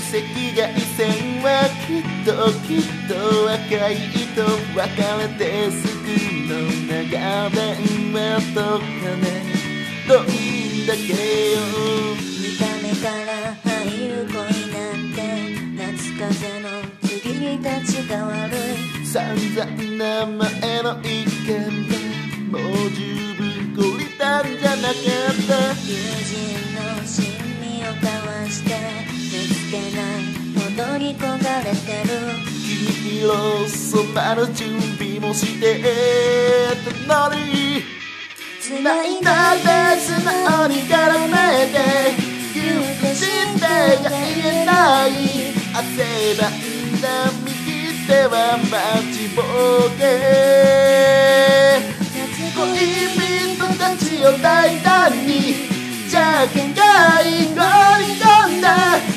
外線はきっと赤い糸分かれてすぐの長電話とかねどんだけよ見た目から俳優恋なんて夏風の次に立ちが悪い散々な前の意見でもう十分懲りたんじゃなかった友人の親身を交わして見つけないほどに焦がれてる君色染まる準備もしてたのに繋いだ手素直に絡めて許してが言えない汗ばんだ右手は待ちぼうけ恋人たちを大胆に邪気がい乗り込んだ